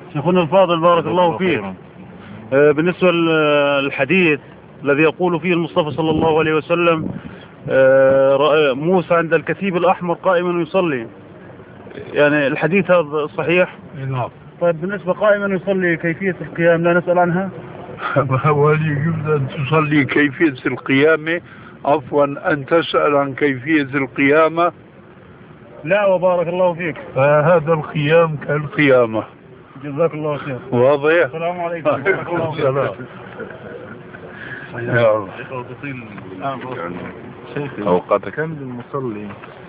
شيخنا الفاضل بارك الله فيك. بالنسبة للحديث الذي يقول فيه المصطفى صلى الله عليه وسلم رأى موسى عند الكثيب الأحمر قائما يصلي، يعني الحديث هذا صحيح؟ نعم. طيب بالنسبة قائما يصلي كيفية القيام لا نسأل عنها؟ هل يجوز أن تصلي كيفية القيامة؟ عفوا، أن تسأل عن كيفية القيامة؟ لا وبارك الله فيك. فهذا القيام كالقيامة. جزاك الله خير. واضح؟ السلام عليكم. السلام. يا الله. شيخ أوقات كم للمصلي